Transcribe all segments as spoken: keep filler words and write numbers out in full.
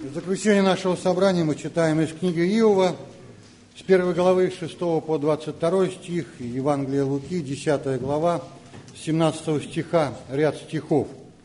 В заключение нашего собрания мы читаем из книги Иова, с первой главы, с шестого по двадцать второй стих, и Евангелие Луки, десятая глава, с семнадцатого стиха, ряд стихов.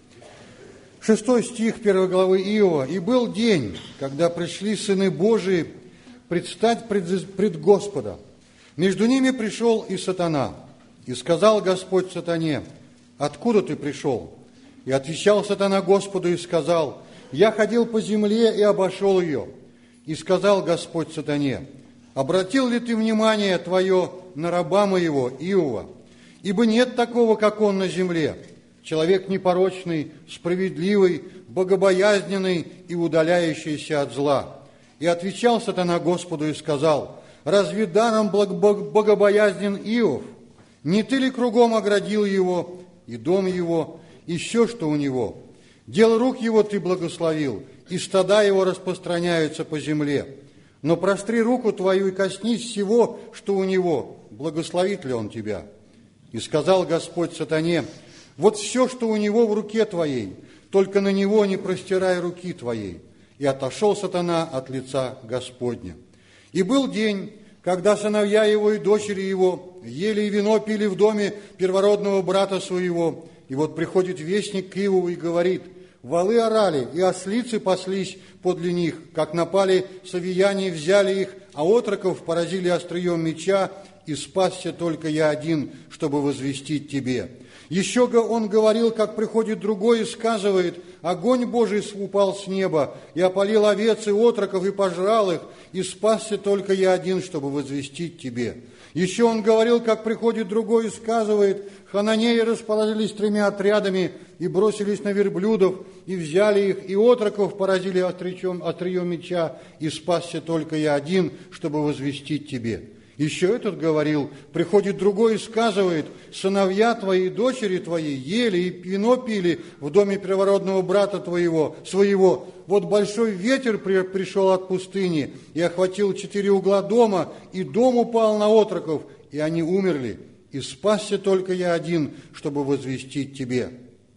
Шестой стих первой главы Иова. «И был день, когда пришли сыны Божии предстать пред, пред Господа. Между ними пришел и сатана. И сказал Господь сатане: откуда ты пришел? И отвечал сатана Господу и сказал: я ходил по земле и обошел ее. И сказал Господь сатане: обратил ли ты внимание твое на раба моего Иова? Ибо нет такого, как он на земле, человек непорочный, справедливый, богобоязненный и удаляющийся от зла. И отвечал сатана Господу и сказал: разве даром богобоязнен Иов? Не ты ли кругом оградил его, и дом его, и все, что у него? Дело рук его ты благословил, и стада его распространяются по земле. Но простри руку твою и коснись всего, что у него, благословит ли он тебя? И сказал Господь сатане: вот все, что у него в руке твоей, только на него не простирай руки твоей. И отошел сатана от лица Господня. И был день, когда сыновья его и дочери его ели и вино пили в доме первородного брата своего. И вот приходит вестник к Иову и говорит: валы орали, и ослицы паслись подле них, как напали савияне, взяли их, а отроков поразили острием меча, и спасся только я один, чтобы возвестить тебе. Еще он говорил, как приходит другой и сказывает: огонь Божий упал с неба, и опалил овец и отроков, и пожрал их, и спасся только я один, чтобы возвестить тебе. Еще он говорил, как приходит другой и сказывает: хананеи расположились тремя отрядами, и бросились на верблюдов, и взяли их, и отроков поразили острием, острием меча, и спасся только я один, чтобы возвестить тебе. Еще этот говорил, приходит другой и сказывает: сыновья твои и дочери твои ели и вино пили в доме первородного брата твоего, своего. Вот большой ветер при, пришел от пустыни и охватил четыре угла дома, и дом упал на отроков, и они умерли. И спасся только я один, чтобы возвестить тебе.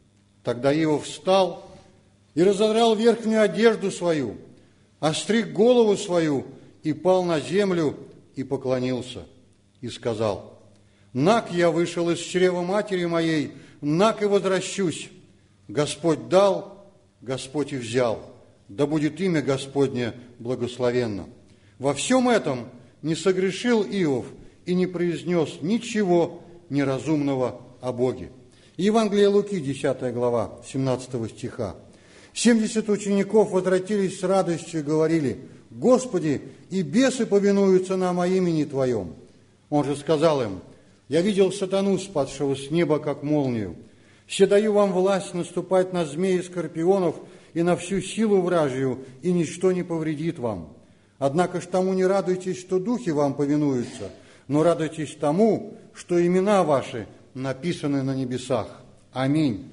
Тогда Иов встал и разодрал верхнюю одежду свою, остриг голову свою и пал на землю, и поклонился, и сказал: нак я вышел из чрева матери моей, нак и возвращусь. Господь дал, Господь и взял, да будет имя Господне благословенно. Во всем этом не согрешил Иов и не произнес ничего неразумного о Боге. Евангелие Луки, десятая глава, семнадцатого стиха. Семьдесят учеников возвратились с радостью и говорили: Господи, и бесы повинуются нам о имени Твоем. Он же сказал им: я видел сатану, спадшего с неба, как молнию. Се даю вам власть наступать на змеи и скорпионов и на всю силу вражью, и ничто не повредит вам. Однако ж тому не радуйтесь, что духи вам повинуются, но радуйтесь тому, что имена ваши написаны на небесах. Аминь.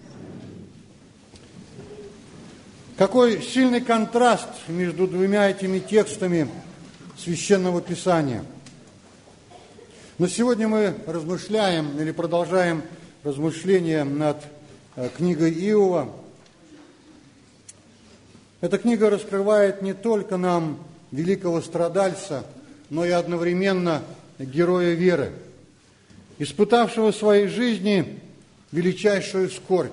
Какой сильный контраст между двумя этими текстами Священного Писания. Но сегодня мы размышляем или продолжаем размышления над книгой Иова. Эта книга раскрывает не только нам великого страдальца, но и одновременно героя веры, испытавшего в своей жизни величайшую скорбь.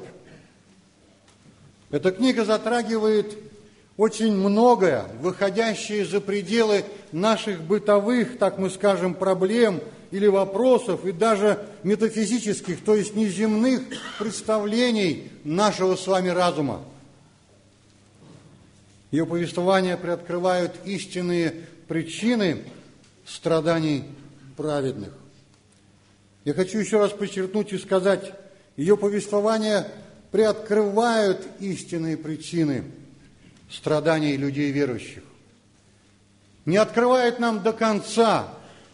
Эта книга затрагивает очень многое, выходящее за пределы наших бытовых, так мы скажем, проблем или вопросов, и даже метафизических, то есть неземных представлений нашего с вами разума. Ее повествования приоткрывают истинные причины страданий праведных. Я хочу еще раз подчеркнуть и сказать, ее повествования приоткрывают истинные причины страданий людей верующих. Не открывает нам до конца.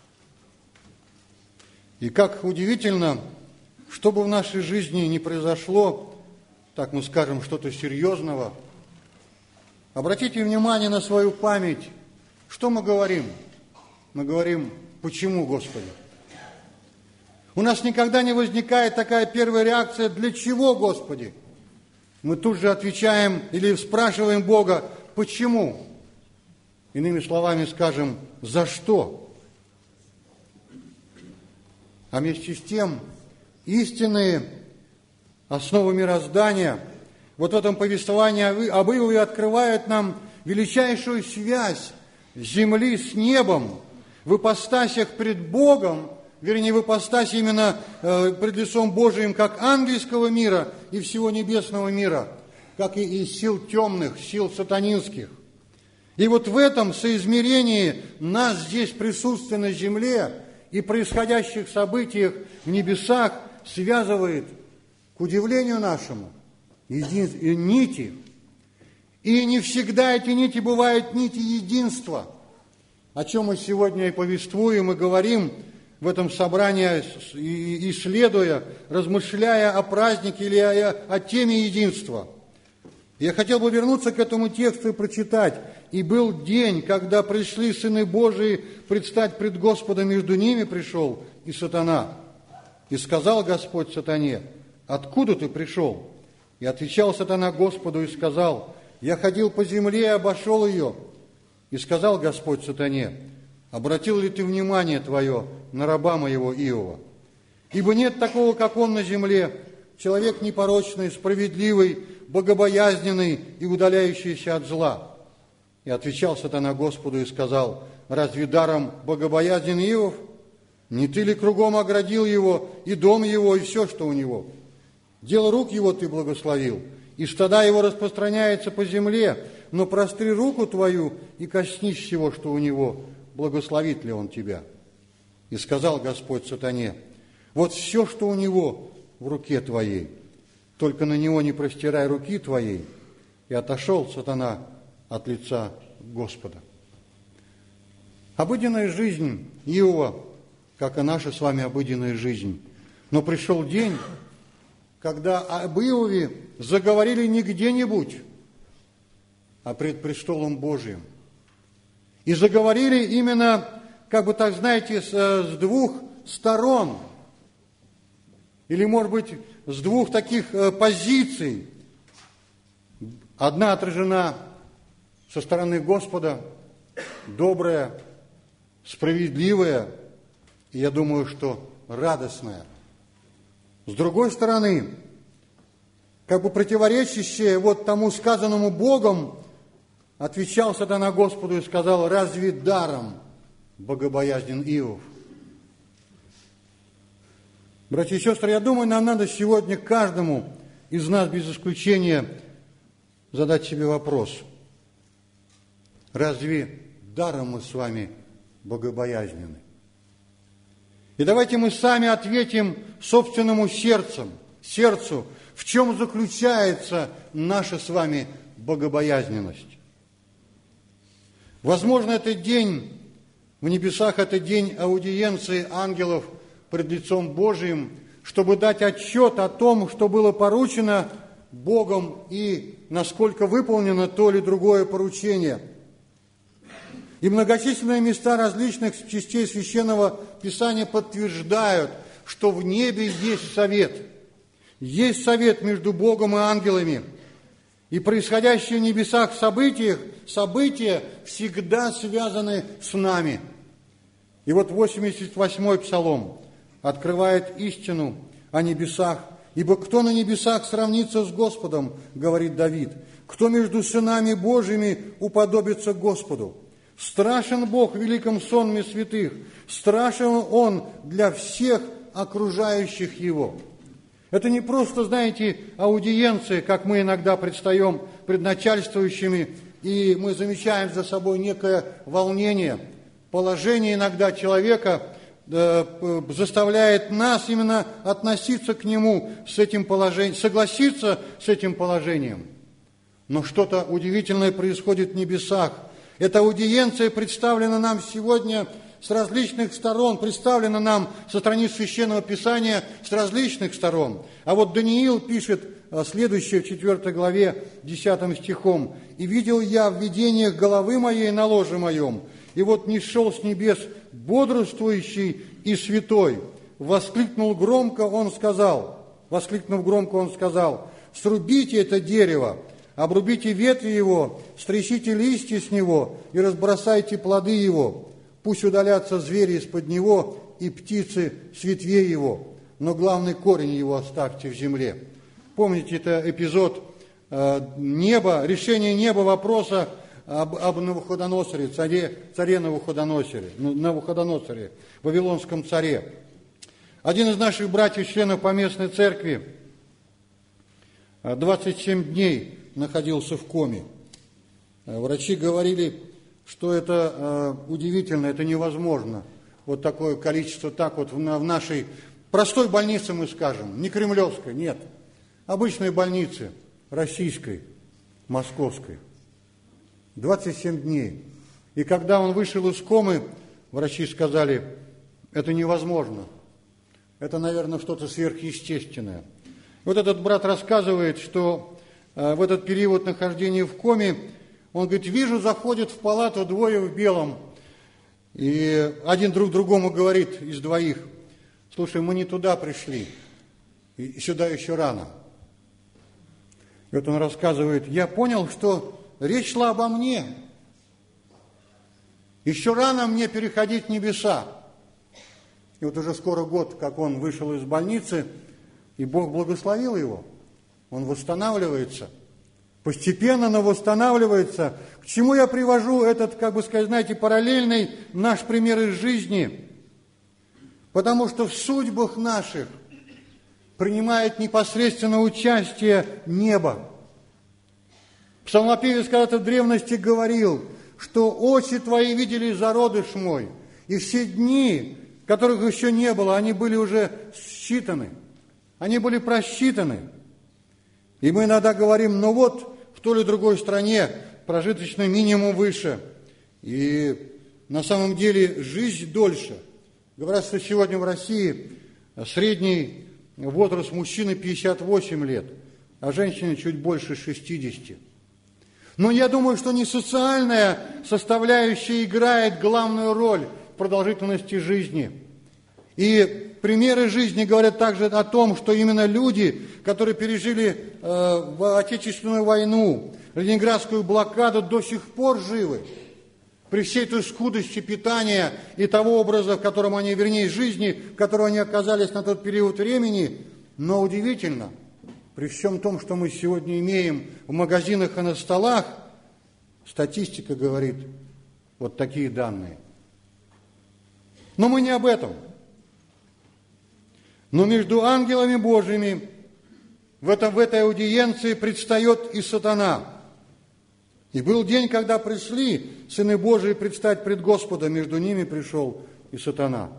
И как удивительно, что бы в нашей жизни не произошло, так мы скажем, что-то серьезного, обратите внимание на свою память. Что мы говорим? Мы говорим: почему, Господи? У нас никогда не возникает такая первая реакция: для чего, Господи? Мы тут же отвечаем или спрашиваем Бога: почему? Иными словами скажем, за что? А вместе с тем, истинные основы мироздания вот в этом повествовании об Иове открывают нам величайшую связь земли с небом в ипостасях пред Богом, вернее, в ипостаси именно э, пред лицом Божиим, как ангельского мира и всего небесного мира, как и из сил темных, сил сатанинских. И вот в этом соизмерении нас здесь присутствие на земле и происходящих событиях в небесах связывает, к удивлению нашему, един... нити. И не всегда эти нити бывают нити единства, о чем мы сегодня и повествуем, и говорим в этом собрании, исследуя, размышляя о празднике или о, о теме единства. Я хотел бы вернуться к этому тексту и прочитать. «И был день, когда пришли сыны Божии предстать пред Господом, между ними пришел и сатана. И сказал Господь сатане: откуда ты пришел? И отвечал сатана Господу и сказал: я ходил по земле и обошел ее. И сказал Господь сатане: обратил ли ты внимание твое на раба моего Иова? Ибо нет такого, как он на земле, человек непорочный, справедливый, богобоязненный и удаляющийся от зла. И отвечал сатана Господу и сказал: разве даром богобоязнен Иов? Не ты ли кругом оградил его, и дом его, и все, что у него? Дело рук его ты благословил, и стада его распространяется по земле, но простри руку твою и коснись всего, что у него, благословит ли он тебя? И сказал Господь сатане: вот все, что у него, в руке твоей, только на него не простирай руки твоей. И отошел сатана от лица Господа». Обыденная жизнь Иова, как и наша с вами обыденная жизнь. Но пришел день, когда об Иове заговорили не где-нибудь, а пред престолом Божиим. И заговорили именно, как бы так, знаете, с, с двух сторон, или, может быть, с двух таких позиций. Одна отражена со стороны Господа, добрая, справедливая, и я думаю, что радостная. С другой стороны, как бы противоречащее вот тому сказанному Богом, отвечал сатана Господу и сказал: разве даром богобоязнен Иов? Братья и сестры, я думаю, нам надо сегодня каждому из нас без исключения задать себе вопрос: разве даром мы с вами богобоязнены? И давайте мы сами ответим собственному сердцем, сердцу, в чем заключается наша с вами богобоязненность. Возможно, этот день в небесах, это день аудиенции ангелов пред лицом Божиим, чтобы дать отчет о том, что было поручено Богом и насколько выполнено то или другое поручение. И многочисленные места различных частей Священного Писания подтверждают, что в небе есть совет. Есть совет между Богом и ангелами. И происходящие в небесах события, события всегда связаны с нами. И вот восемьдесят восьмой Псалом открывает истину о небесах. «Ибо кто на небесах сравнится с Господом, — говорит Давид, — кто между сынами Божьими уподобится Господу? Страшен Бог в великом сонме святых, страшен Он для всех окружающих Его». Это не просто, знаете, аудиенции, как мы иногда предстаем пред начальствующими, и мы замечаем за собой некое волнение. Положение иногда человека э, заставляет нас именно относиться к нему с этим положением, согласиться с этим положением. Но что-то удивительное происходит в небесах. Эта аудиенция представлена нам сегодня с различных сторон, представлена нам со страниц Священного Писания с различных сторон. А вот Даниил пишет следующее в четвёртой главе, десятым стихом: «И видел я в видениях головы моей на ложе моем, и вот нисшел с небес бодрствующий и святой. Воскликнул громко, он сказал, воскликнув громко, он сказал: срубите это дерево, обрубите ветви его, стрясите листья с него и разбросайте плоды его. Пусть удалятся звери из-под него и птицы с ветвей его, но главный корень его оставьте в земле». Помните, это эпизод э, неба, решение неба вопроса об, об Навуходоносоре, царе, царе Навуходоносоре, Навуходоносоре, вавилонском царе. Один из наших братьев, членов поместной церкви, двадцать семь дней находился в коме. Врачи говорили, что это э, удивительно, это невозможно. Вот такое количество, так вот в, в нашей простой больнице, мы скажем, не кремлевской, нет, обычной больнице, российской, московской. двадцать семь дней. И когда он вышел из комы, врачи сказали, это невозможно. Это, наверное, что-то сверхъестественное. Вот этот брат рассказывает, что э, в этот период нахождения в коме, он говорит, вижу, заходят в палату двое в белом. И один друг другому говорит из двоих, слушай, мы не туда пришли, и сюда еще рано. И вот он рассказывает, я понял, что речь шла обо мне. Еще рано мне переходить в небеса. И вот уже скоро год, как он вышел из больницы, и Бог благословил его. Он восстанавливается. Постепенно, но восстанавливается. К чему я привожу этот, как бы сказать, знаете, параллельный наш пример из жизни? Потому что в судьбах наших принимает непосредственно участие небо. Псалмопевец когда-то в древности говорил, что очи твои видели зародыш мой, и все дни, которых еще не было, они были уже считаны, они были просчитаны. И мы иногда говорим, ну вот, в той или другой стране прожиточный минимум выше, и на самом деле жизнь дольше. Говорят, что сегодня в России средний возраст мужчины пятьдесят восемь лет, а женщины чуть больше шестидесяти. Но я думаю, что не социальная составляющая играет главную роль в продолжительности жизни. И примеры жизни говорят также о том, что именно люди, которые пережили э, Отечественную войну, Ленинградскую блокаду, до сих пор живы. При всей той скудости питания и того образа, в котором они, вернее, жизни, в котором они оказались на тот период времени. Но удивительно, при всем том, что мы сегодня имеем в магазинах и на столах, статистика говорит вот такие данные. Но мы не об этом. Но между ангелами Божьими в, этом, в этой аудиенции предстает и сатана. И был день, когда пришли сыны Божии предстать пред Господом, между ними пришел и сатана.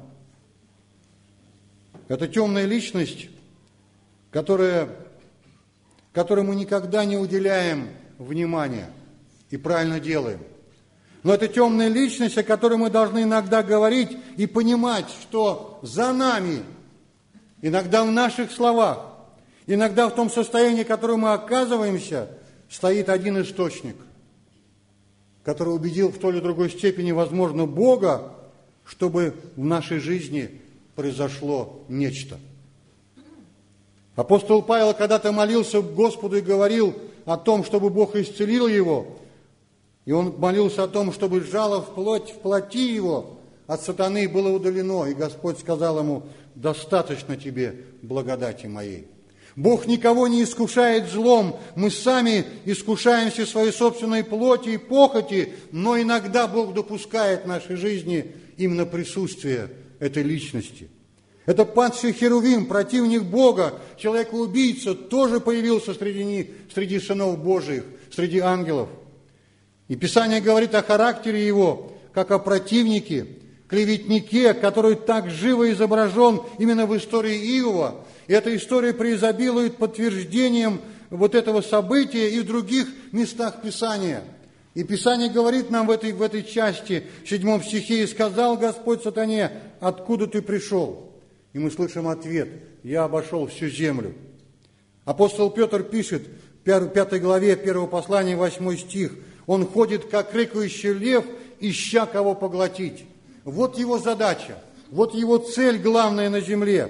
Это темная личность, которая, которой мы никогда не уделяем внимания и правильно делаем. Но это темная личность, о которой мы должны иногда говорить и понимать, что за нами, иногда в наших словах, иногда в том состоянии, в котором мы оказываемся, стоит один источник, который убедил в той или другой степени, возможно, Бога, чтобы в нашей жизни произошло нечто. Апостол Павел когда-то молился к Господу и говорил о том, чтобы Бог исцелил его, и он молился о том, чтобы жало в плоть, в плоти его от сатаны было удалено, и Господь сказал ему, достаточно тебе благодати моей. Бог никого не искушает злом, мы сами искушаемся своей собственной плоти и похоти, но иногда Бог допускает в нашей жизни именно присутствие этой личности. Это падший Херувим, противник Бога, человек-убийца, тоже появился среди них, среди сынов Божиих, среди ангелов. И Писание говорит о характере его, как о противнике, клеветнике, который так живо изображен именно в истории Иова. И эта история преизобилует подтверждением вот этого события и в других местах Писания. И Писание говорит нам в этой, в этой части, в седьмом стихе, «И сказал Господь сатане, откуда ты пришел?» И мы слышим ответ, «Я обошел всю землю». Апостол Петр пишет в пятой главе первого послания, восьмой стих, «Он ходит, как рыкающий лев, ища кого поглотить». Вот его задача, вот его цель главная на земле.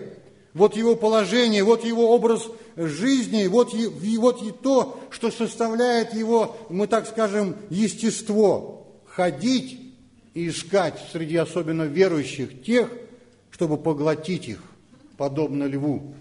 вот его положение, вот его образ жизни, вот и, вот и то, что составляет его, мы так скажем, естество. Ходить и искать среди особенно верующих тех, чтобы поглотить их, подобно льву.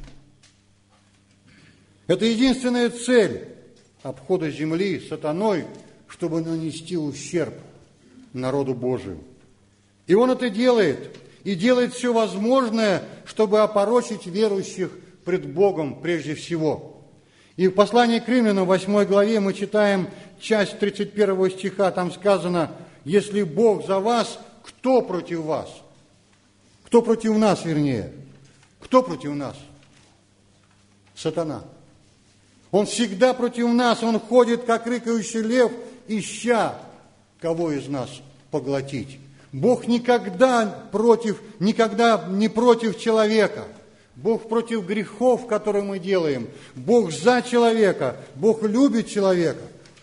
Это единственная цель обхода земли сатаной, чтобы нанести ущерб народу Божию. И он это делает, и делает все возможное, чтобы опорочить верующих пред Богом прежде всего. И в послании к Римлянам, в восьмой главе, мы читаем часть тридцать первого стиха, там сказано: «Если Бог за вас, кто против вас?» Кто против нас, вернее? Кто против нас? Сатана. Он всегда против нас, он ходит, как рыкающий лев, ища, кого из нас поглотить. Бог никогда против, никогда не против человека. Бог против грехов, которые мы делаем. Бог за человека. Бог любит человека.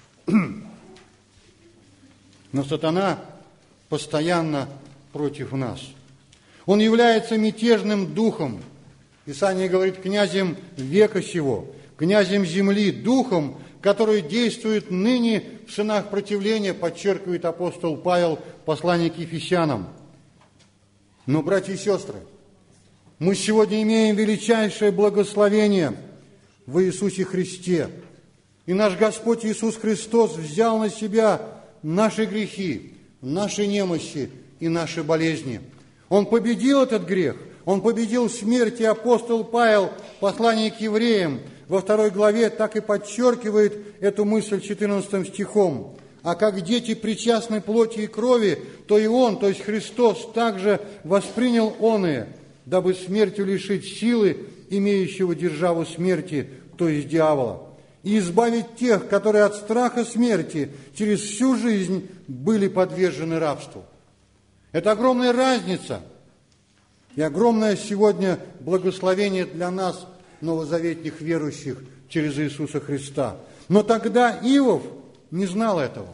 Но сатана постоянно против нас. Он является мятежным духом. Писание говорит, князем века сего, князем земли, духом, который действует ныне в сынах противления, подчеркивает апостол Павел в послании к Ефесянам. Но, братья и сестры, мы сегодня имеем величайшее благословение в Иисусе Христе. И наш Господь Иисус Христос взял на себя наши грехи, наши немощи и наши болезни. Он победил этот грех, Он победил смерть, и апостол Павел в послании к евреям во второй главе так и подчеркивает эту мысль четырнадцатым стихом. «А как дети причастны плоти и крови, то и Он, то есть Христос, также воспринял оное, дабы смертью лишить силы, имеющего державу смерти, то есть дьявола, и избавить тех, которые от страха смерти через всю жизнь были подвержены рабству». Это огромная разница и огромное сегодня благословение для нас, новозаветных верующих, через Иисуса Христа. Но тогда Иов не знал этого.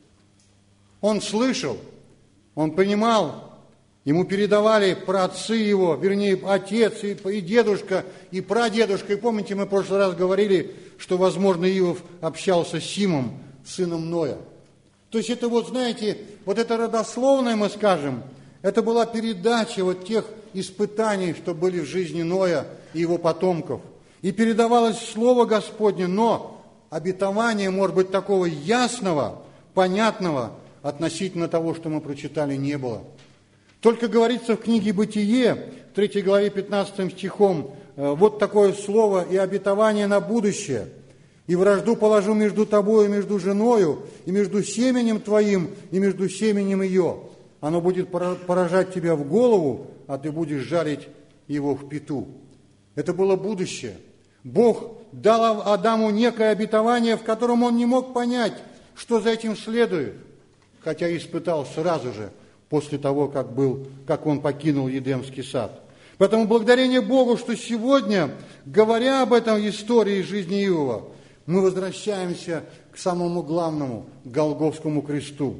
Он слышал, он понимал, ему передавали праотцы его, вернее, отец и, и дедушка, и прадедушка. И помните, мы в прошлый раз говорили, что, возможно, Иов общался с Симом, сыном Ноя. То есть это вот, знаете, вот это родословное, мы скажем, это была передача вот тех испытаний, что были в жизни Ноя и его потомков. И передавалось Слово Господне, но обетование, может быть, такого ясного, понятного относительно того, что мы прочитали, не было. Только говорится в книге «Бытие», в третьей главе пятнадцатым стихом, вот такое слово и обетование на будущее. «И вражду положу между тобою и между женою, и между семенем твоим, и между семенем ее. Оно будет поражать тебя в голову, а ты будешь жарить его в пяту». Это было будущее. Бог дал Адаму некое обетование, в котором он не мог понять, что за этим следует, хотя испытал сразу же, после того, как, был, как он покинул Едемский сад. Поэтому благодарение Богу, что сегодня, говоря об этом в истории жизни Иова, мы возвращаемся к самому главному, к Голгофскому кресту.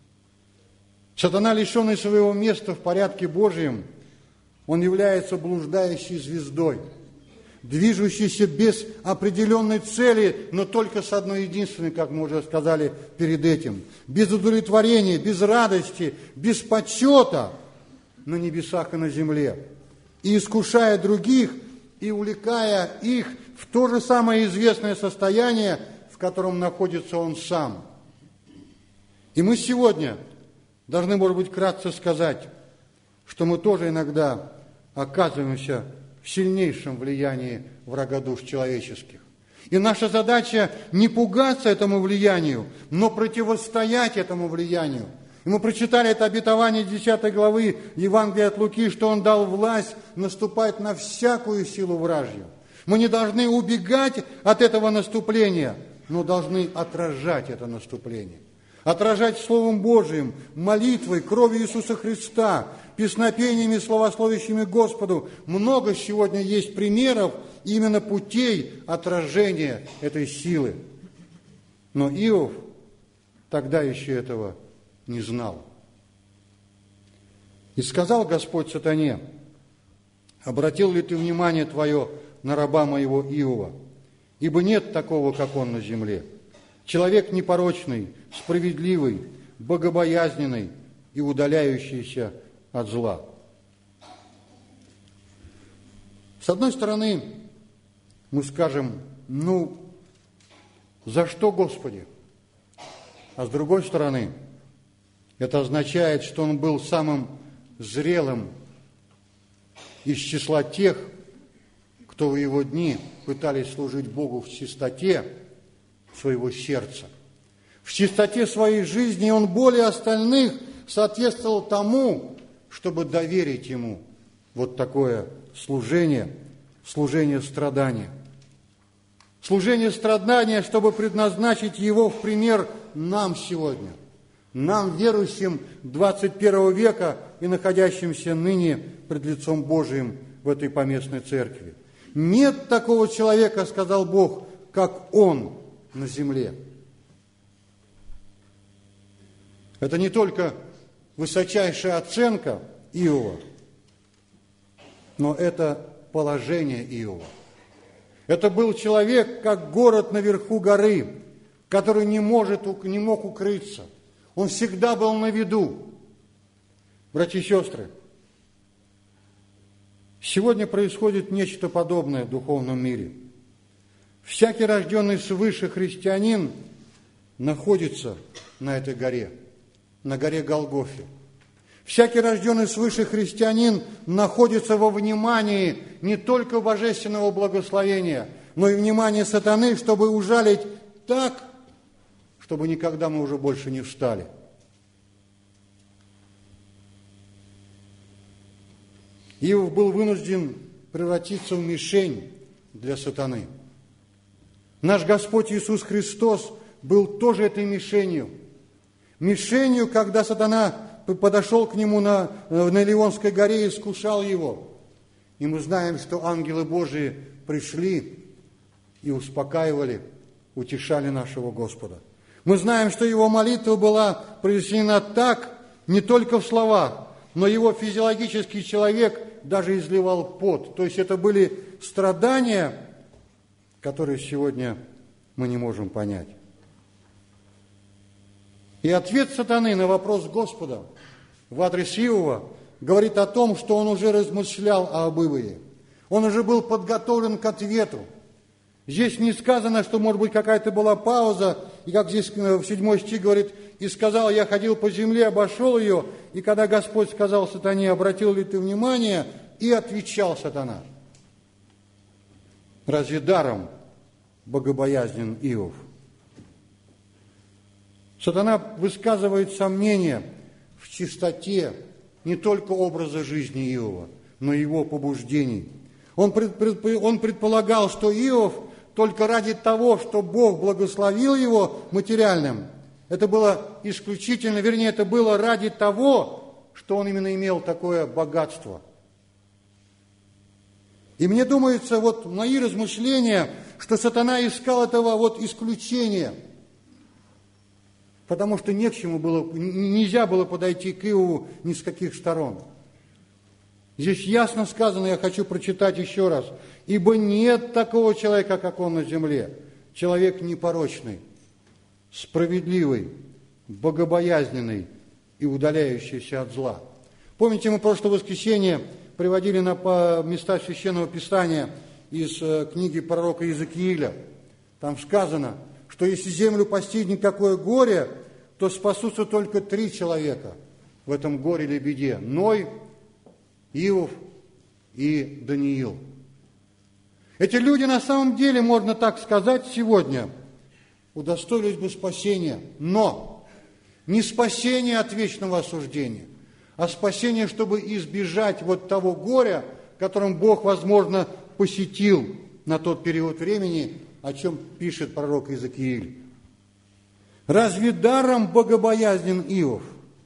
Сатана, лишенный своего места в порядке Божьем, он является блуждающей звездой, движущейся без определенной цели, но только с одной единственной, как мы уже сказали перед этим, без удовлетворения, без радости, без почета на небесах и на земле, и искушая других, и увлекая их в то же самое известное состояние, в котором находится он сам. И мы сегодня должны, может быть, кратко сказать, что мы тоже иногда оказываемся в сильнейшем влиянии врага душ человеческих. И наша задача не пугаться этому влиянию, но противостоять этому влиянию. И мы прочитали это обетование десятой главы Евангелия от Луки, что он дал власть наступать на всякую силу вражью. Мы не должны убегать от этого наступления, но должны отражать это наступление. Отражать Словом Божиим, молитвой, кровью Иисуса Христа, песнопениями, славословящими Господу. Много сегодня есть примеров именно путей отражения этой силы. Но Иов тогда еще этого не знал. И сказал Господь сатане: Обратил ли ты внимание твое на раба моего Иова? Ибо нет такого, как он на земле. Человек непорочный, справедливый, богобоязненный и удаляющийся от зла. С одной стороны, мы скажем, ну, за что, Господи? А с другой стороны, это означает, что он был самым зрелым из числа тех, кто в его дни пытались служить Богу в чистоте своего сердца. В чистоте своей жизни он более остальных соответствовал тому, чтобы доверить ему вот такое служение, служение страдания. Служение страдания, чтобы предназначить его в пример нам сегодня, нам, верующим двадцать первого века и находящимся ныне пред лицом Божиим в этой поместной церкви. Нет такого человека, сказал Бог, как он на земле. Это не только высочайшая оценка Иова, но это положение Иова. Это был человек, как город наверху горы, который не, может, не мог укрыться. Он всегда был на виду. Братья и сестры, сегодня происходит нечто подобное в духовном мире. Всякий рожденный свыше христианин находится на этой горе, на горе Голгофе. Всякий рожденный свыше христианин находится во внимании не только божественного благословения, но и внимания сатаны, чтобы ужалить так, чтобы никогда мы уже больше не встали. Иов был вынужден превратиться в мишень для сатаны. Наш Господь Иисус Христос был тоже этой мишенью. Мишенью, когда сатана подошел к нему на, на Илионской горе и искушал его. И мы знаем, что ангелы Божии пришли и успокаивали, утешали нашего Господа. Мы знаем, что его молитва была произнесена так, не только в словах, но его физиологический человек даже изливал пот. То есть это были страдания, которые сегодня мы не можем понять. И ответ сатаны на вопрос Господа в адрес Иова говорит о том, что он уже размышлял об Иове. Он уже был подготовлен к ответу. Здесь не сказано, что, может быть, какая-то была пауза, и как здесь в седьмой стих говорит, «И сказал, я ходил по земле, обошел ее, и когда Господь сказал сатане, обратил ли ты внимание?» И отвечал сатана. Разве даром богобоязнен Иов? Сатана высказывает сомнения в чистоте не только образа жизни Иова, но и его побуждений. Он, предп... он предполагал, что Иов только ради того, что Бог благословил его материальным, это было исключительно, вернее, это было ради того, что он именно имел такое богатство. И мне думается, вот мои размышления, что сатана искал этого вот исключения, потому что не к чему было, нельзя было подойти к Иову ни с каких сторон. Здесь ясно сказано, я хочу прочитать еще раз. «Ибо нет такого человека, как он на земле, человек непорочный, справедливый, богобоязненный и удаляющийся от зла». Помните, мы в прошлое воскресенье приводили на места Священного Писания из книги пророка Иезекииля. Там сказано, что если землю постигнет какое горе, то спасутся только три человека в этом горе или беде. Ной, Иов и Даниил. Эти люди на самом деле, можно так сказать, сегодня удостоились бы спасения, но не спасение от вечного осуждения, а спасение, чтобы избежать вот того горя, которым Бог, возможно, посетил на тот период времени, о чем пишет пророк Иезекииль. Разве даром богобоязнен Иов?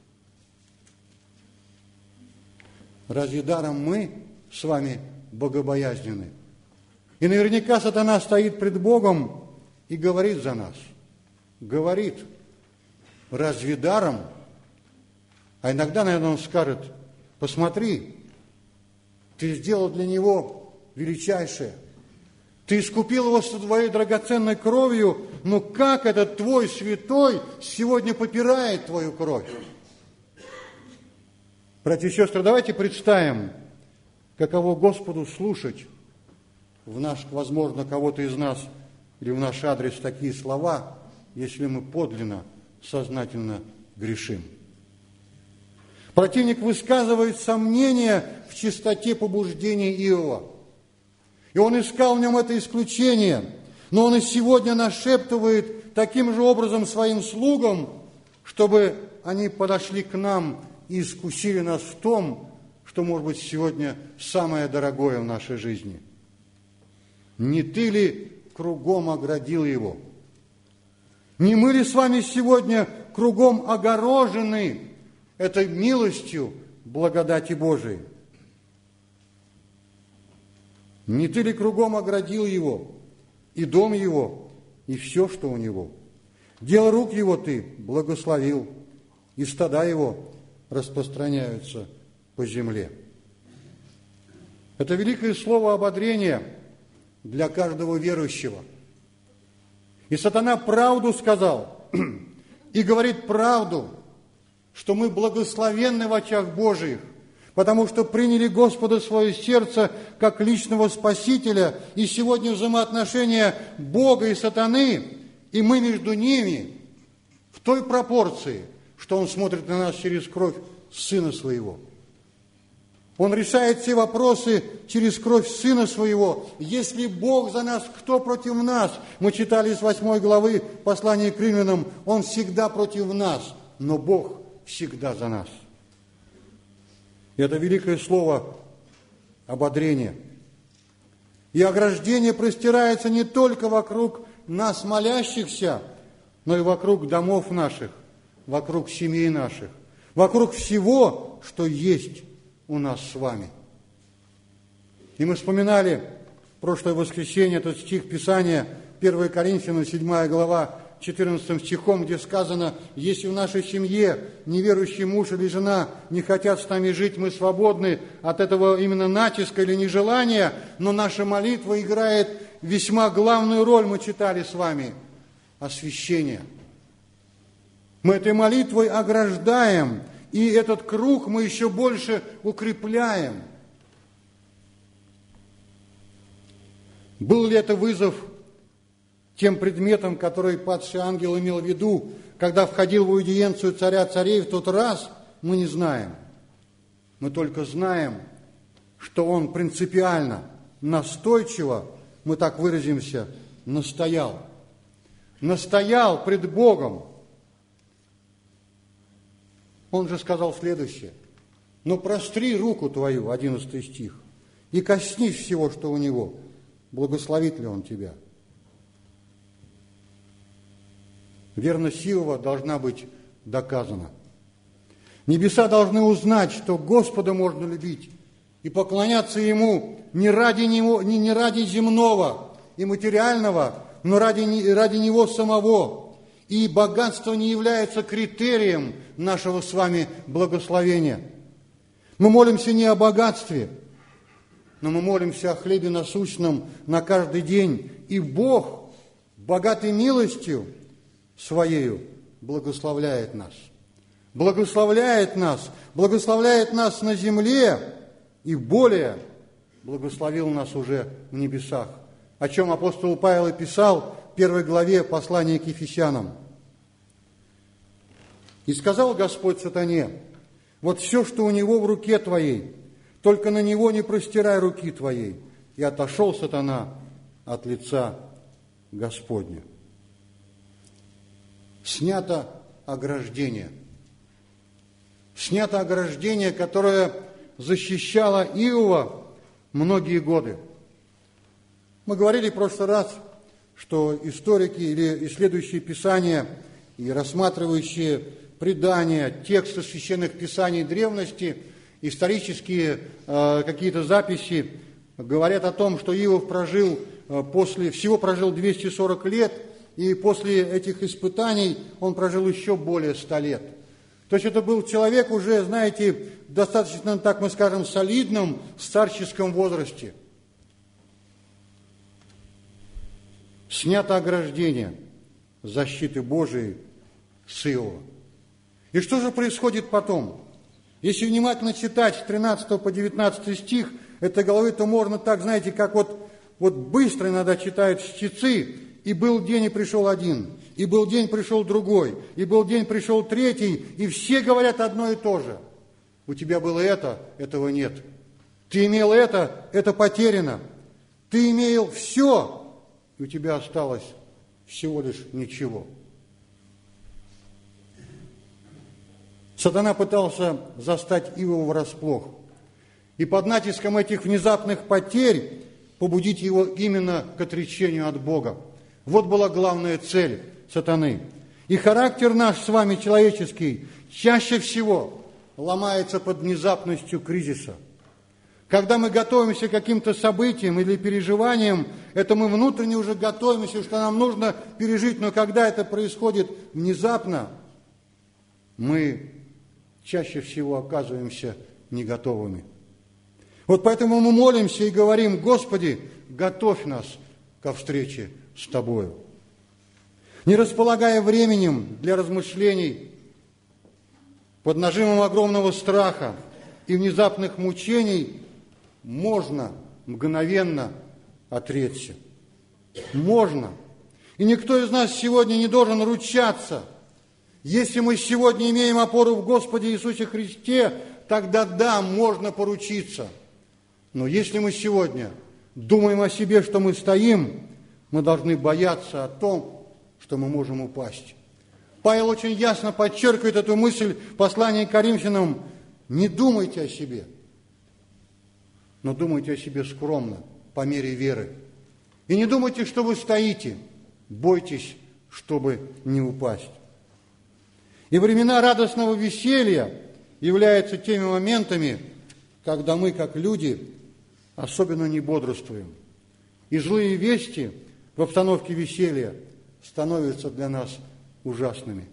Разве даром мы с вами богобоязнены? И наверняка сатана стоит пред Богом и говорит за нас. Говорит, разве даром? А иногда, наверное, он скажет, посмотри, Ты сделал для него величайшее. Ты искупил его своей драгоценной кровью, но как этот твой святой сегодня попирает твою кровь? Братья и сестры, давайте представим, каково Господу слушать в наш, возможно, кого-то из нас или в наш адрес такие слова, если мы подлинно, сознательно грешим. Противник высказывает сомнения в чистоте побуждений Иова. И он искал в нем это исключение, но он и сегодня нашептывает таким же образом своим слугам, чтобы они подошли к нам и искусили нас в том, что, может быть, сегодня самое дорогое в нашей жизни. Не ты ли кругом оградил его? Не мы ли с вами сегодня кругом огорожены этой милостью благодати Божией? Не ты ли кругом оградил его, и дом его, и все, что у него? Дело рук его ты благословил, и стада его распространяются по земле. Это великое слово ободрения для каждого верующего. И сатана правду сказал, и говорит правду, что мы благословенны в очах Божиих, потому что приняли Господа в свое сердце как личного Спасителя, и сегодня взаимоотношения Бога и сатаны, и мы между ними в той пропорции, что Он смотрит на нас через кровь Сына Своего. Он решает все вопросы через кровь Сына Своего. Если Бог за нас, кто против нас? Мы читали из восьмой главы послания к Римлянам, Он всегда против нас, но Бог всегда за нас. И это великое слово ободрение. И ограждение простирается не только вокруг нас, молящихся, но и вокруг домов наших, вокруг семей наших, вокруг всего, что есть у нас с вами. И мы вспоминали в прошлое воскресенье этот стих Писания, первое Коринфянам, седьмая глава, четырнадцатым стихом, где сказано: если в нашей семье неверующий муж или жена не хотят с нами жить, мы свободны от этого именно натиска или нежелания, но наша молитва играет весьма главную роль, мы читали с вами, освящение. Мы этой молитвой ограждаем, и этот круг мы еще больше укрепляем. Был ли это вызов тем предметом, который падший ангел имел в виду, когда входил в аудиенцию царя царей в тот раз, мы не знаем. Мы только знаем, что он принципиально, настойчиво, мы так выразимся, настоял. Настоял пред Богом. Он же сказал следующее: «Но простри руку твою», одиннадцатый стих, «и коснись всего, что у него, благословит ли он тебя». Верность Иова должна быть доказана. Небеса должны узнать, что Господа можно любить и поклоняться Ему не ради Него, не, не ради земного и материального, но ради, ради Него самого. И богатство не является критерием нашего с вами благословения. Мы молимся не о богатстве, но мы молимся о хлебе насущном на каждый день. И Бог, богатой милостью Своею, благословляет нас. Благословляет нас, благословляет нас на земле и более благословил нас уже в небесах. О чем апостол Павел и писал в первой главе послания к Ефесянам. «И сказал Господь сатане: вот все, что у него в руке твоей, только на него не простирай руки твоей. И отошел сатана от лица Господня». Снято ограждение. Снято ограждение, которое защищало Иова многие годы. Мы говорили в прошлый раз, что историки или исследующие Писания и рассматривающие предания, тексты священных писаний древности, исторические э, какие-то записи говорят о том, что Иов прожил э, после, всего прожил двести сорок лет, и после этих испытаний он прожил еще более ста лет. То есть это был человек уже, знаете, достаточно, так мы скажем, солидном старческом возрасте. Снято ограждение защиты Божией с Иова. И что же происходит потом? Если внимательно читать с тринадцатого по девятнадцатый стих этой главы, то можно так, знаете, как вот, вот быстро иногда читают чтецы, и был день, и пришел один, и был день, пришел другой, и был день, пришел третий, и все говорят одно и то же. У тебя было это, этого нет. Ты имел это, это потеряно. Ты имел все, и у тебя осталось всего лишь ничего. Сатана пытался застать Иова врасплох. И под натиском этих внезапных потерь побудить его именно к отречению от Бога. Вот была главная цель сатаны. И характер наш с вами человеческий чаще всего ломается под внезапностью кризиса. Когда мы готовимся к каким-то событиям или переживаниям, это мы внутренне уже готовимся, что нам нужно пережить. Но когда это происходит внезапно, мы чаще всего оказываемся не готовыми. Вот поэтому мы молимся и говорим: Господи, готовь нас ко встрече с Тобою. Не располагая временем для размышлений, под нажимом огромного страха и внезапных мучений можно мгновенно отречься. Можно. И никто из нас сегодня не должен ручаться. Если мы сегодня имеем опору в Господе Иисусе Христе, тогда да, можно поручиться. Но если мы сегодня думаем о себе, что мы стоим, мы должны бояться о том, что мы можем упасть. Павел очень ясно подчеркивает эту мысль в послании к Коринфянам: не думайте о себе, но думайте о себе скромно, по мере веры. И не думайте, что вы стоите, бойтесь, чтобы не упасть. И времена радостного веселья являются теми моментами, когда мы, как люди, особенно не бодрствуем. И злые вести в обстановке веселья становятся для нас ужасными.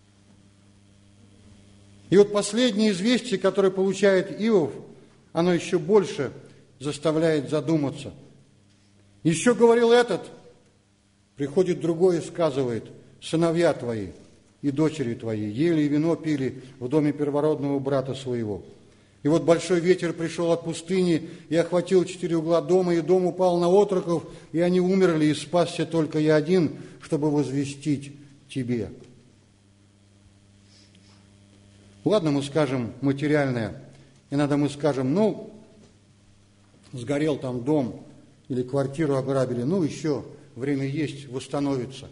И вот последнее известие, которое получает Иов, оно еще больше заставляет задуматься. Еще говорил этот, приходит другой и сказывает: сыновья твои и дочери твои ели и вино пили в доме первородного брата своего. И вот большой ветер пришел от пустыни и охватил четыре угла дома, и дом упал на отроков, и они умерли, и спасся только я один, чтобы возвестить тебе. Ладно, мы скажем материальное, иногда мы скажем: ну, сгорел там дом или квартиру ограбили, ну, еще время есть, восстановится.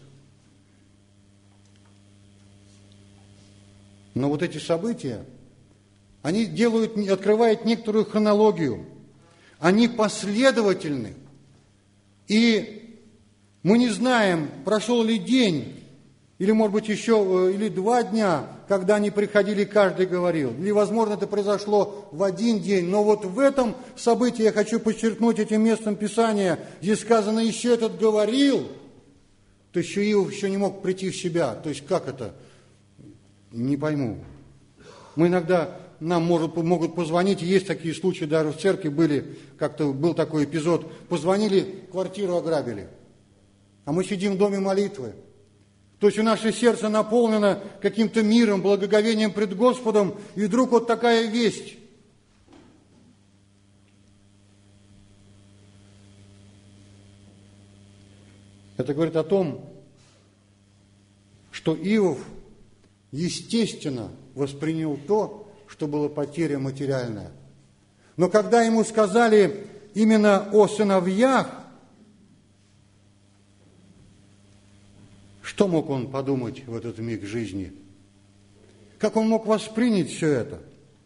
Но вот эти события, они делают, открывают некоторую хронологию. Они последовательны. И мы не знаем, прошел ли день, или, может быть, еще или два дня, когда они приходили, каждый говорил. Или, возможно, это произошло в один день. Но вот в этом событии я хочу подчеркнуть этим местом Писания. Здесь сказано: еще этот говорил, то еще Иов еще не мог прийти в себя. То есть, как это? Не пойму. Мы иногда, нам может, могут позвонить, и есть такие случаи, даже в церкви были, как-то был такой эпизод, позвонили, квартиру ограбили, а мы сидим в доме молитвы. То есть наше сердце наполнено каким-то миром, благоговением пред Господом, и вдруг вот такая весть. Это говорит о том, что Иов естественно воспринял то, что было потеря материальная. Но когда ему сказали именно о сыновьях, что мог он подумать в этот миг жизни? Как он мог воспринять все это?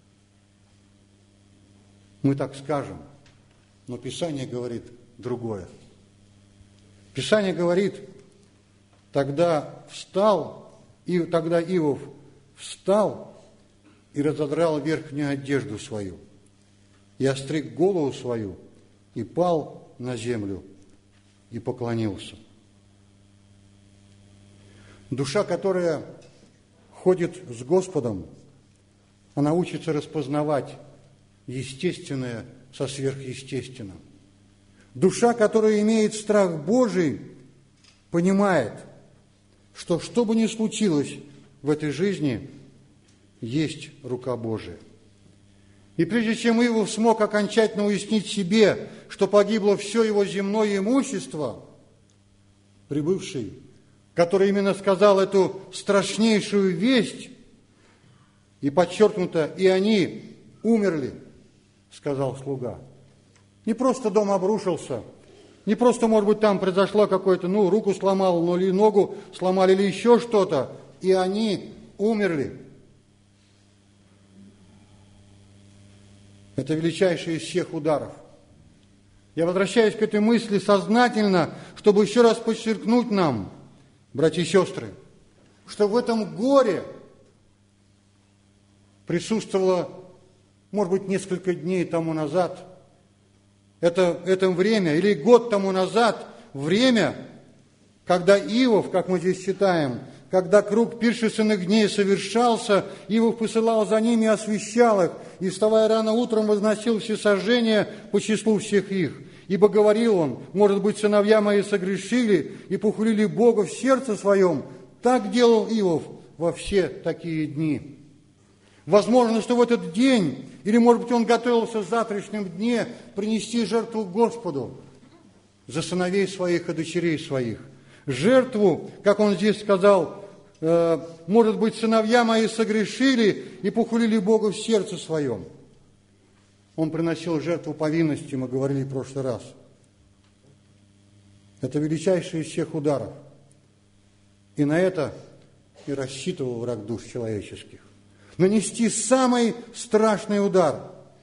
Мы так скажем, но Писание говорит другое. Писание говорит: тогда встал, и тогда Иов встал и разодрал верхнюю одежду свою, и остриг голову свою, и пал на землю, и поклонился. Душа, которая ходит с Господом, она учится распознавать естественное со сверхъестественным. Душа, которая имеет страх Божий, понимает, что что бы ни случилось в этой жизни, есть рука Божия. И прежде чем Иов смог окончательно уяснить себе, что погибло все его земное имущество, прибывший, который именно сказал эту страшнейшую весть, и подчеркнуто, и они умерли, сказал слуга. Не просто дом обрушился, не просто, может быть, там произошло какое-то, ну, руку сломал, ну, или ногу сломали, или еще что-то, и они умерли. Это величайший из всех ударов. Я возвращаюсь к этой мысли сознательно, чтобы еще раз подчеркнуть нам, братья и сестры, что в этом горе присутствовало, может быть, несколько дней тому назад, это, это время, или год тому назад, время, когда Иов, как мы здесь читаем, когда круг пиршественных дней совершался, Иов посылал за ними и освящал их, и, вставая рано утром, возносил всесожжения по числу всех их. Ибо говорил он, может быть, сыновья мои согрешили и похулили Бога в сердце своем. Так делал Иов во все такие дни. Возможно, что в этот день, или, может быть, он готовился в завтрашнем дне принести жертву Господу за сыновей своих и дочерей своих. Жертву, как он здесь сказал, э, может быть, сыновья мои согрешили и похулили Бога в сердце своем. Он приносил жертву повинности, мы говорили в прошлый раз. Это величайший из всех ударов. И на это и рассчитывал враг душ человеческих. Нанести самый страшный удар.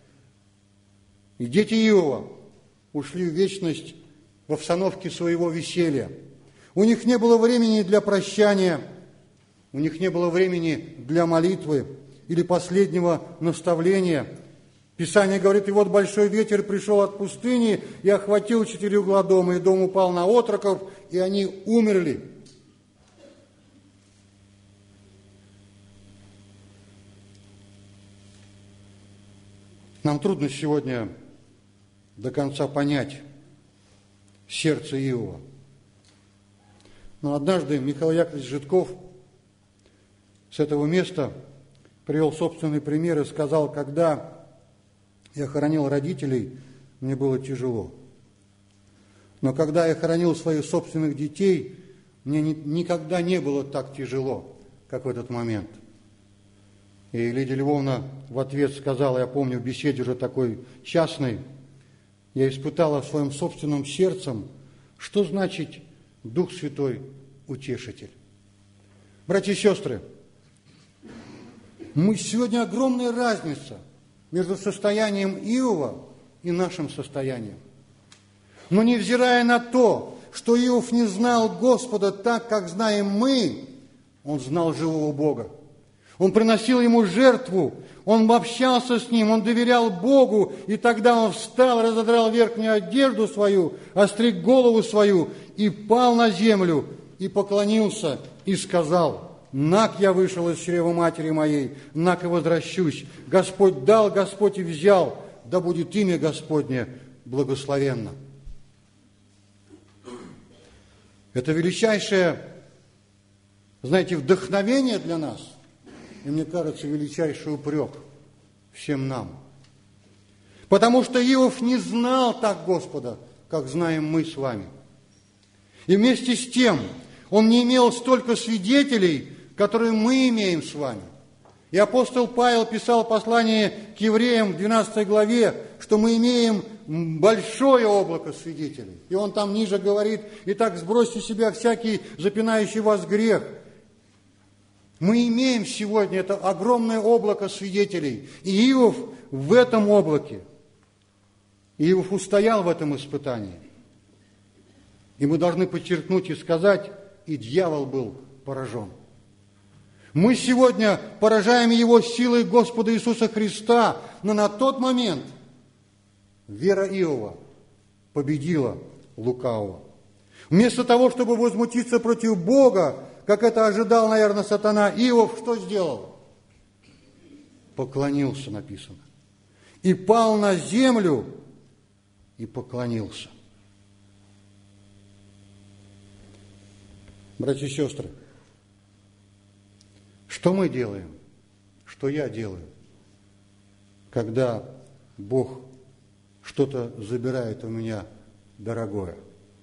И дети Иова ушли в вечность в обстановке своего веселья. У них не было времени для прощания, у них не было времени для молитвы или последнего наставления. Писание говорит, и вот большой ветер пришел от пустыни и охватил четыре угла дома, и дом упал на отроков, и они умерли. Нам трудно сегодня до конца понять сердце Иова. Но однажды Михаил Яковлевич Житков с этого места привел собственный пример и сказал, когда я хоронил родителей, мне было тяжело. Но когда я хоронил своих собственных детей, мне ни, никогда не было так тяжело, как в этот момент. И Лидия Львовна в ответ сказала, я помню, в беседе уже такой частной, я испытала в своем собственном сердцем, что значит Дух Святой Утешитель. Братья и сестры, мы сегодня огромная разница между состоянием Иова и нашим состоянием. Но невзирая на то, что Иов не знал Господа так, как знаем мы, он знал живого Бога. Он приносил ему жертву, он общался с ним, он доверял Богу, и тогда он встал, разодрал верхнюю одежду свою, остриг голову свою и пал на землю, и поклонился, и сказал, «Нак я вышел из чрева матери моей, нак и возвращусь. Господь дал, Господь и взял, да будет имя Господне благословенно». Это величайшее, знаете, вдохновение для нас, и, мне кажется, величайший упрек всем нам. Потому что Иов не знал так Господа, как знаем мы с вами. И вместе с тем он не имел столько свидетелей, которые мы имеем с вами. И апостол Павел писал послание к евреям в двенадцатой главе, что мы имеем большое облако свидетелей. И он там ниже говорит, «Итак, сбросьте с себя всякий запинающий вас грех». Мы имеем сегодня это огромное облако свидетелей. И Иов в этом облаке. Иов устоял в этом испытании. И мы должны подчеркнуть и сказать, и дьявол был поражен. Мы сегодня поражаем его силой Господа Иисуса Христа, но на тот момент вера Иова победила лукавого. Вместо того, чтобы возмутиться против Бога, как это ожидал, наверное, сатана, Иов что сделал? поклонился, написано. И пал на землю и поклонился. Братья и сестры, что мы делаем, что я делаю, когда Бог что-то забирает у меня дорогое?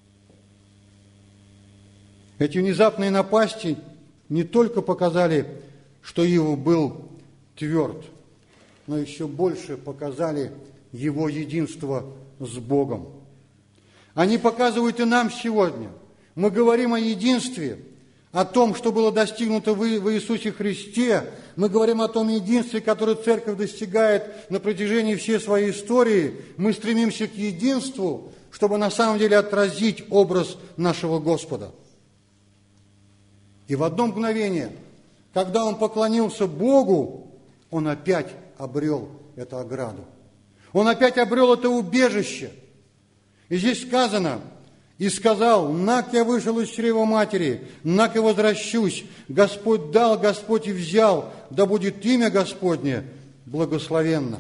Эти внезапные напасти не только показали, что Иов был тверд, но еще больше показали его единство с Богом. Они показывают и нам сегодня. Мы говорим о единстве, о том, что было достигнуто в Иисусе Христе. Мы говорим о том единстве, которое Церковь достигает на протяжении всей своей истории. Мы стремимся к единству, чтобы на самом деле отразить образ нашего Господа. И в одно мгновение, когда он поклонился Богу, он опять обрел эту ограду. Он опять обрел это убежище. И здесь сказано: «И сказал: нак я вышел из чрева матери, нак и возвращусь. Господь дал, Господь и взял, да будет имя Господне благословенно».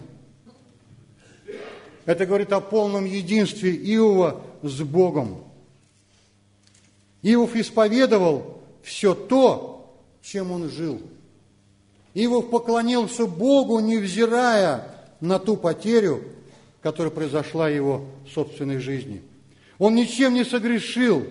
Это говорит о полном единстве Иова с Богом. Иов исповедовал все то, чем он жил. Иов поклонился Богу, невзирая на ту потерю, которая произошла в его собственной жизни. Он ничем не согрешил.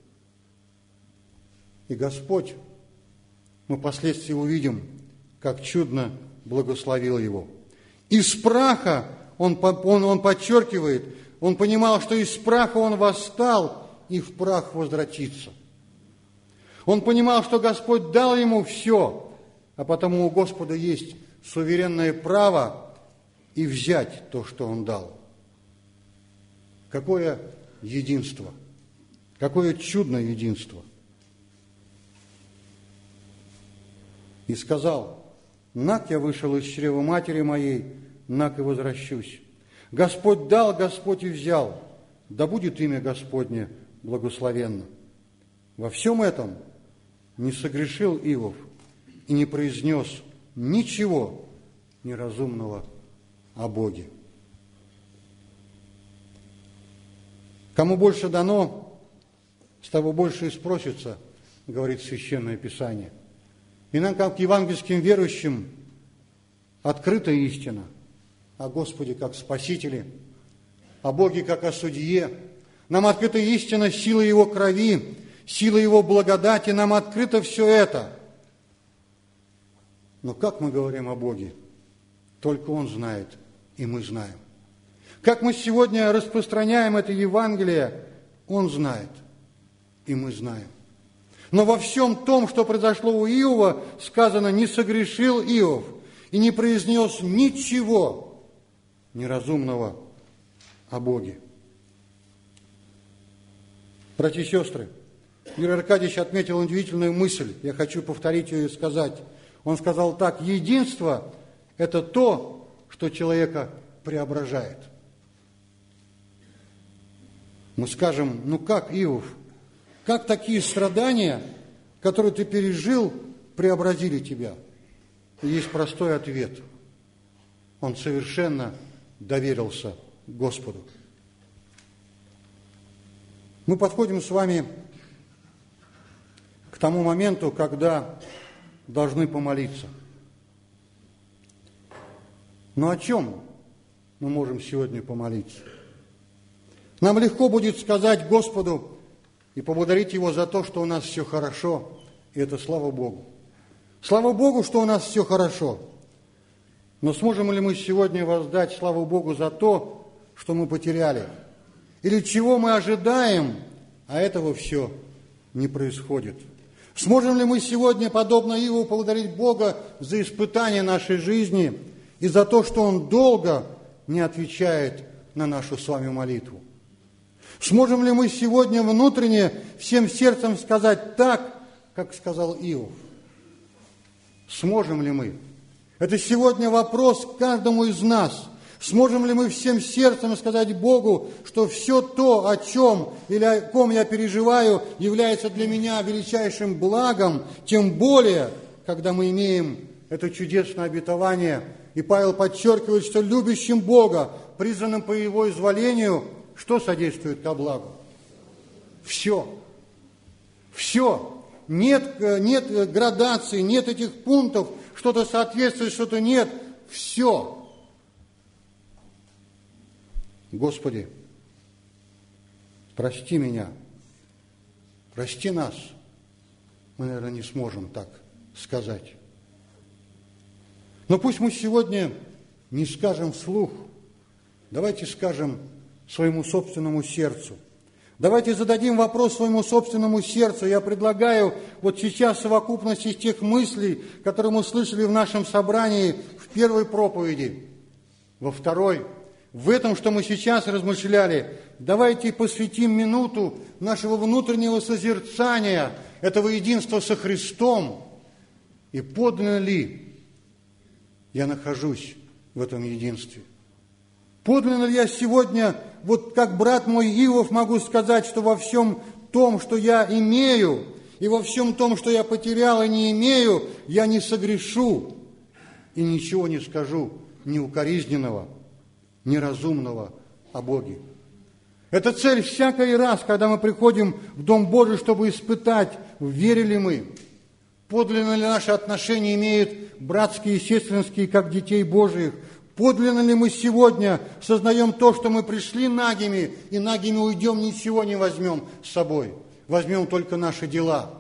И Господь, мы впоследствии увидим, как чудно благословил его. Из праха, он, он, он подчеркивает, он понимал, что из праха он восстал и в прах возвратится. Он понимал, что Господь дал ему все, а потому у Господа есть суверенное право и взять то, что он дал. Какое единство! Какое чудное единство! И сказал: нак я вышел из чрева матери моей, нак и возвращусь. Господь дал, Господь и взял, да будет имя Господне благословенно. Во всем этом не согрешил Иов и не произнес ничего неразумного о Боге. Кому больше дано, с того больше и спросится, говорит Священное Писание. И нам, как евангельским верующим, открыта истина о Господе как Спасителе, о Боге как о Судье. Нам открыта истина силы Его крови, сила Его благодати, нам открыто все это. Но как мы говорим о Боге? Только Он знает, и мы знаем. Как мы сегодня распространяем это Евангелие, Он знает, и мы знаем. Но во всем том, что произошло у Иова, сказано: не согрешил Иов и не произнес ничего неразумного о Боге. Братья и сестры, Юрий Аркадьевич отметил удивительную мысль, я хочу повторить ее и сказать. Он сказал так: единство – это то, что человека преображает. Мы скажем: ну как, Иов, как такие страдания, которые ты пережил, преобразили тебя? И есть простой ответ. Он совершенно доверился Господу. Мы подходим с вами к тому моменту, когда должны помолиться. Но о чем мы можем сегодня помолиться? Нам легко будет сказать Господу и поблагодарить Его за то, что у нас все хорошо, и это слава Богу. Слава Богу, что у нас все хорошо. Но сможем ли мы сегодня воздать славу Богу за то, что мы потеряли? Или чего мы ожидаем, а этого все не происходит? Сможем ли мы сегодня, подобно Иову, поблагодарить Бога за испытание нашей жизни и за то, что Он долго не отвечает на нашу с вами молитву? Сможем ли мы сегодня внутренне всем сердцем сказать так, как сказал Иов? Сможем ли мы? Это сегодня вопрос к каждому из нас. Сможем ли мы всем сердцем сказать Богу, что все то, о чем или о ком я переживаю, является для меня величайшим благом, тем более, когда мы имеем это чудесное обетование. И Павел подчеркивает, что любящим Бога, призванным по Его изволению, что содействует ко благу? Все. Все. Нет, нет градации, нет этих пунктов, что-то соответствует, что-то нет. Все. Господи, прости меня, прости нас. Мы, наверное, не сможем так сказать. Но пусть мы сегодня не скажем вслух, давайте скажем своему собственному сердцу. Давайте зададим вопрос своему собственному сердцу. Я предлагаю вот сейчас совокупность из тех мыслей, которые мы слышали в нашем собрании в первой проповеди, во второй, в этом, что мы сейчас размышляли, давайте посвятим минуту нашего внутреннего созерцания, этого единства со Христом. И подлинно ли я нахожусь в этом единстве? Подлинно ли я сегодня, вот как брат мой Иов, могу сказать, что во всем том, что я имею, и во всем том, что я потерял и не имею, я не согрешу и ничего не скажу неукоризненного, неразумного о Боге. Это цель всякий раз, когда мы приходим в Дом Божий, чтобы испытать, верили мы, подлинно ли наши отношения имеют братские и сестринские, как детей Божиих, подлинно ли мы сегодня сознаем то, что мы пришли нагими, и нагими уйдем, ничего не возьмем с собой, возьмем только наши дела.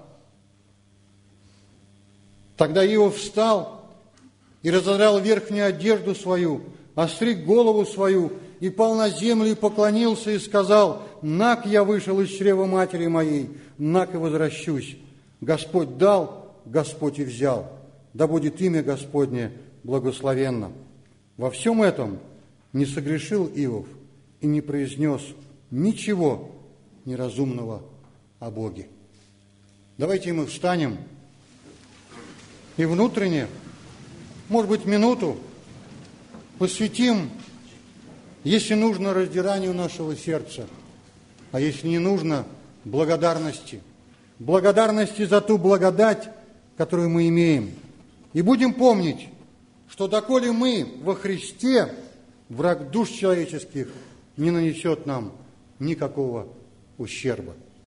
Тогда Иов встал и разодрал верхнюю одежду свою, остриг голову свою, и пал на землю, и поклонился, и сказал: «Наг я вышел из чрева матери моей, наг и возвращусь. Господь дал, Господь и взял. Да будет имя Господне благословенно». Во всем этом не согрешил Иов и не произнес ничего неразумного о Боге. Давайте мы встанем и внутренне, может быть, минуту посвятим, если нужно, раздиранию нашего сердца, а если не нужно, благодарности. Благодарности за ту благодать, которую мы имеем. И будем помнить, что доколе мы во Христе, враг душ человеческих не нанесет нам никакого ущерба.